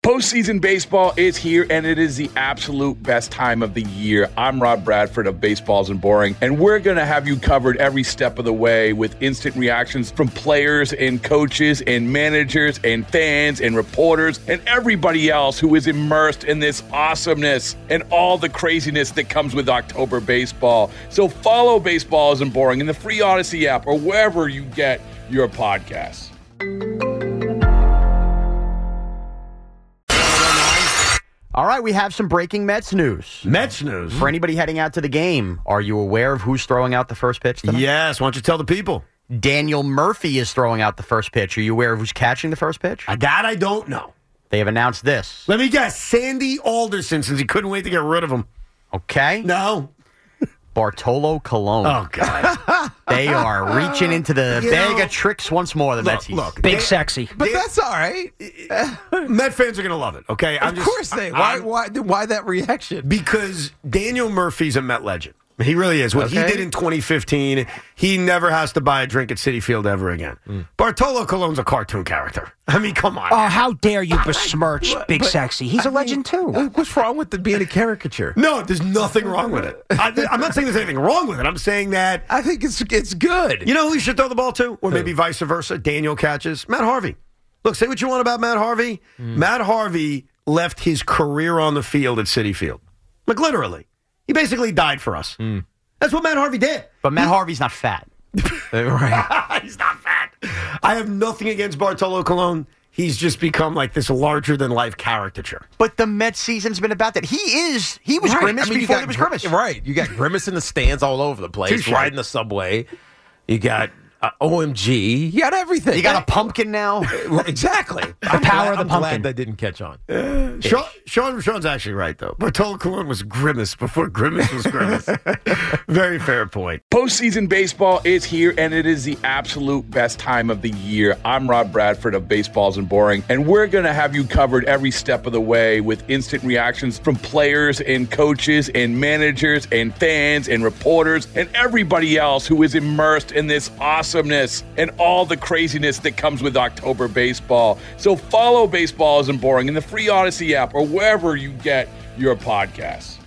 Postseason baseball is here, and it is the absolute best time of the year. I'm Rob Bradford of Baseball Isn't Boring, and we're going to have you covered every step of the way with instant reactions from players and coaches and managers and fans and reporters and everybody else who is immersed in this awesomeness and all the craziness that comes with October baseball. So follow Baseball Isn't Boring in the free Odyssey app or wherever you get your podcasts. All right, we have some breaking Mets news. Mets news? For anybody heading out to the game, are you aware of who's throwing out the first pitch tonight? Yes, why don't you tell the people? Daniel Murphy is throwing out the first pitch. Are you aware of who's catching the first pitch? That I don't know. They have announced this. Let me guess, Sandy Alderson, since he couldn't wait to get rid of him. Okay. No. Bartolo Colon. Oh, God. They are reaching into the bag of tricks once more, the Metsies. Look, Big sexy. But that's all right. Met fans are going to love it, okay? Of course they. Why that reaction? Because Daniel Murphy's a Met legend. He really is. What he did in 2015, he never has to buy a drink at Citi Field ever again. Bartolo Colon's a cartoon character. I mean, come on. Oh, how dare you besmirch Big Sexy? He's a legend, too. What's wrong with it being a caricature? No, there's nothing wrong with it. I'm not saying there's anything wrong with it. I'm saying that... I think it's good. You know who you should throw the ball to? Or maybe vice versa. Daniel catches. Matt Harvey. Look, say what you want about Matt Harvey. Matt Harvey left his career on the field at Citi Field. Like, literally. He basically died for us. That's what Matt Harvey did. But Matt Harvey's not fat. Right. He's not fat. I have nothing against Bartolo Colon. He's just become like this larger-than-life caricature. But the Mets season's been about that. He was Grimace before there was Grimace. Right. You got Grimace in the stands all over the place, riding the subway. You got OMG. You got everything. You got a pumpkin now. Exactly. The power of the I'm pumpkin. glad that didn't catch on. Sean's actually right, though. Bartolo Colon was Grimace before Grimace was Grimace. Very fair point. Postseason baseball is here, and it is the absolute best time of the year. I'm Rob Bradford of Baseball Isn't Boring, and we're going to have you covered every step of the way with instant reactions from players and coaches and managers and fans and reporters and everybody else who is immersed in this awesomeness and all the craziness that comes with October baseball. So follow Baseball Isn't Boring in the free Odyssey app or wherever you get your podcasts.